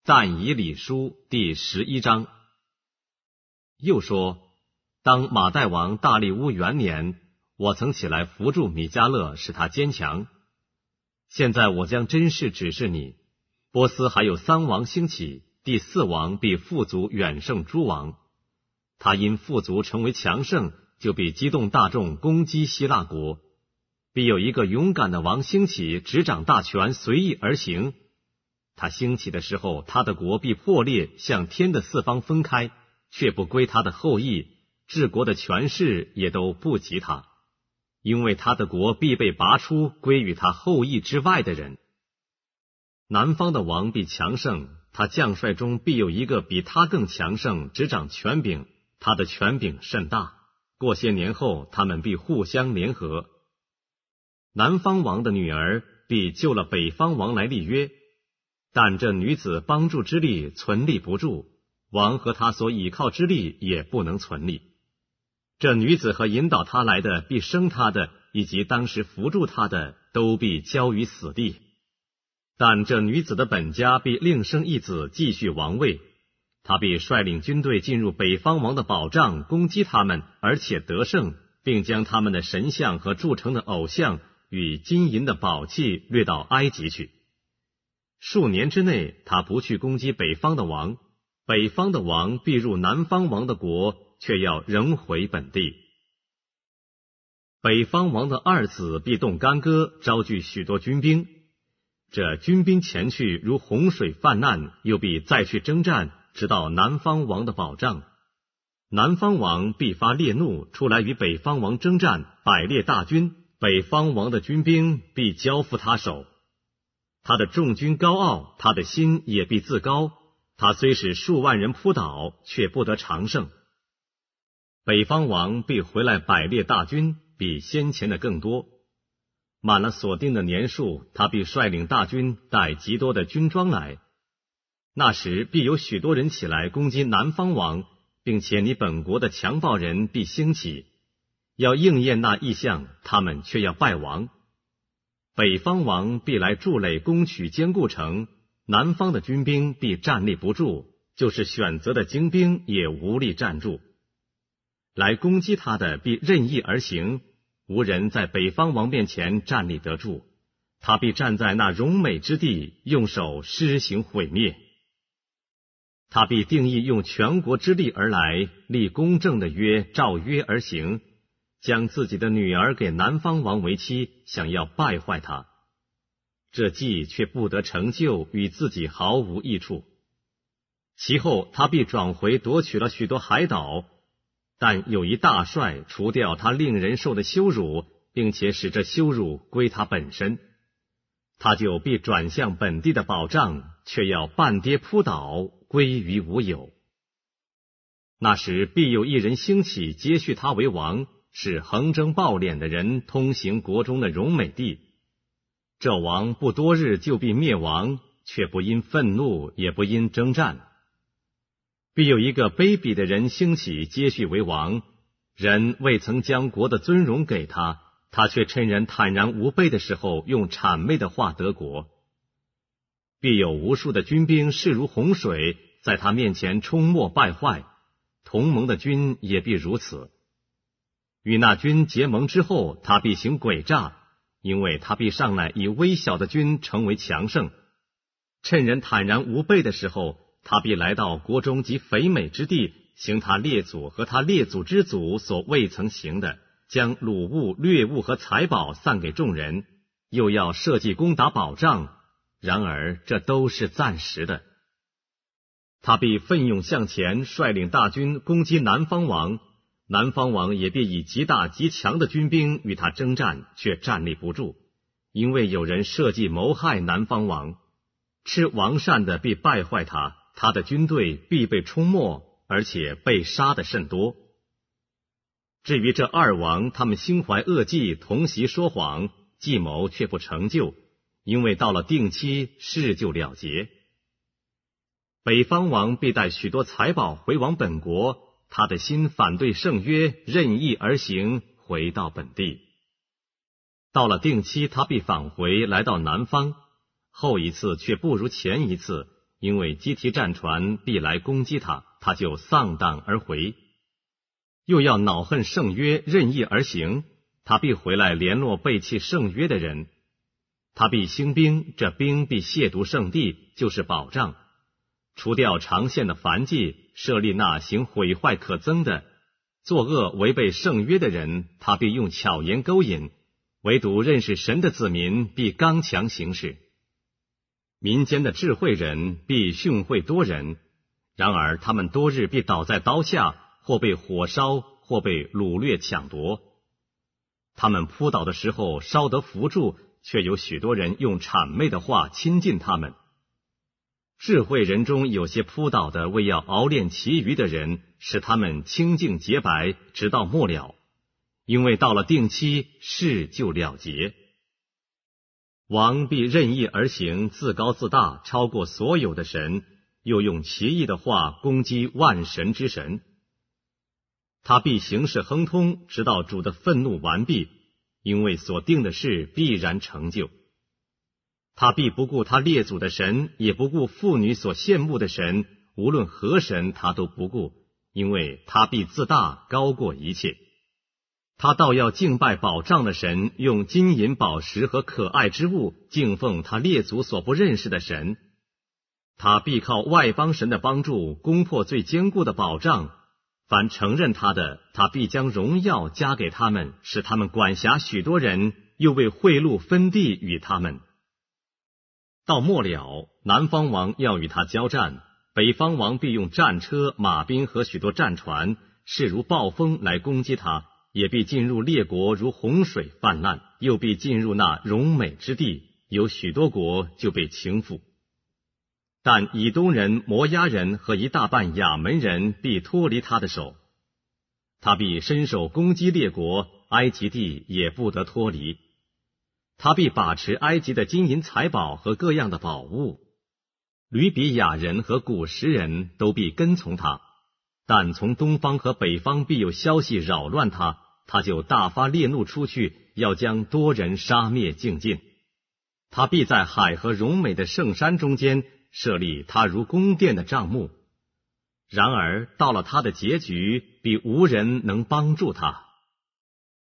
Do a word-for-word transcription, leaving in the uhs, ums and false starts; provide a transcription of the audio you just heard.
但以理书第十一章。又说，当马代王大利乌元年，我曾起来扶助米迦勒，使他坚强。现在我将真事指示你，波斯还有三王兴起，第四王必富足远胜诸王。他因富足成为强盛，就必激动大众攻击希腊国。必有一个勇敢的王兴起，执掌大权，随意而行。他兴起的时候，他的国必破裂，向天的四方分开，却不归他的后裔，治国的权势也都不及他，因为他的国必被拔出，归于他后裔之外的人。南方的王必强盛，他将帅中必有一个比他更强盛，执掌权柄，他的权柄甚大。过些年后，他们必互相联合。南方王的女儿必救了北方王来立约，但这女子帮助之力存立不住，王和他所倚靠之力也不能存立。这女子和引导他来的，必生他的，以及当时扶助他的，都必交于死地。但这女子的本家必另生一子，继续王位。他必率领军队进入北方王的保障，攻击他们，而且得胜，并将他们的神像和铸成的偶像与金银的宝器掠到埃及去。数年之内，他不去攻击北方的王，北方的王必入南方王的国，却要仍回本地。北方王的二子必动干戈，招聚许多军兵。这军兵前去，如洪水泛滥，又必再去征战，直到南方王的保障。南方王必发烈怒，出来与北方王征战，百列大军，北方王的军兵必交付他手。他的众军高傲，他的心也必自高。他虽使数万人扑倒，却不得长胜。北方王必回来，百列大军，比先前的更多。满了所定的年数，他必率领大军，带极多的军装来。那时必有许多人起来攻击南方王，并且你本国的强暴人必兴起，要应验那异象，他们却要败亡。北方王必来筑垒攻取坚固城，南方的军兵必站立不住，就是选择的精兵也无力站住。来攻击他的必任意而行，无人在北方王面前站立得住。他必站在那荣美之地，用手施行毁灭。他必定义用全国之力而来，立公正的约，照约而行，将自己的女儿给南方王为妻，想要败坏他。这计却不得成就，与自己毫无益处。其后他必转回，夺取了许多海岛，但有一大帅除掉他令人受的羞辱，并且使这羞辱归他本身。他就必转向本地的保障，却要半跌扑倒，归于无有。那时必有一人兴起，接续他为王，使横征暴敛的人通行国中的荣美地。这王不多日就必灭亡，却不因愤怒，也不因征战。必有一个卑鄙的人兴起，接续为王，人未曾将国的尊荣给他，他却趁人坦然无备的时候，用谄媚的话得国。必有无数的军兵势如洪水，在他面前冲没败坏，同盟的军也必如此。与那军结盟之后，他必行诡诈，因为他必上来以微小的军成为强盛。趁人坦然无备的时候，他必来到国中及肥美之地，行他列祖和他列祖之祖所未曾行的，将掳物、掠物和财宝散给众人，又要设计攻打保障。然而这都是暂时的。他必奋勇向前，率领大军攻击南方王，南方王也必以极大极强的军兵与他征战，却站立不住，因为有人设计谋害南方王。吃王膳的必败坏他，他的军队必被冲没，而且被杀的甚多。至于这二王，他们心怀恶计，同席说谎，计谋却不成就，因为到了定期，事就了结。北方王必带许多财宝回往本国，他的心反对圣约，任意而行，回到本地。到了定期，他必返回，来到南方。后一次却不如前一次， 因为基提战船必来攻击他，他就丧胆而回。又要恼恨圣约，任意而行，他必回来联络背弃圣约的人。他必兴兵，这兵必亵渎圣地，就是保障，除掉长线的燔祭，设立那行毁坏可憎的、作恶违背圣约的人，他必用巧言勾引，唯独认识神的子民必刚强行事。民间的智慧人必训诲多人，然而他们多日必倒在刀下，或被火烧，或被掳掠抢夺。他们扑倒的时候稍得扶住，却有许多人用谄媚的话亲近他们。智慧人中有些扑倒的，为要熬炼其余的人，使他们清净洁白，直到末了。因为到了定期，事就了结。王必任意而行，自高自大，超过所有的神，又用奇异的话攻击万神之神。他必行事亨通，直到主的愤怒完毕，因为所定的事必然成就。他必不顾他列祖的神，也不顾妇女所羡慕的神，无论何神他都不顾，因为他必自大，高过一切。他倒要敬拜保障的神，用金银宝石和可爱之物敬奉他列祖所不认识的神。他必靠外邦神的帮助，攻破最坚固的保障。凡承认他的，他必将荣耀加给他们，使他们管辖许多人，又为贿赂分地与他们。到末了，南方王要与他交战，北方王必用战车、马兵和许多战船，势如暴风来攻击他，也必进入列国如洪水泛滥，又必进入那荣美之地，有许多国就被倾覆。但以东人、摩押人和一大半亚门人必脱离他的手，他必伸手攻击列国，埃及地也不得脱离。他必把持埃及的金银财宝和各样的宝物，吕比亚人和古时人都必跟从他。但从东方和北方必有消息扰乱他，他就大发烈怒出去，要将多人杀灭尽尽。他必在海和荣美的圣山中间设立他如宫殿的帐幕，然而到了他的结局，必无人能帮助他。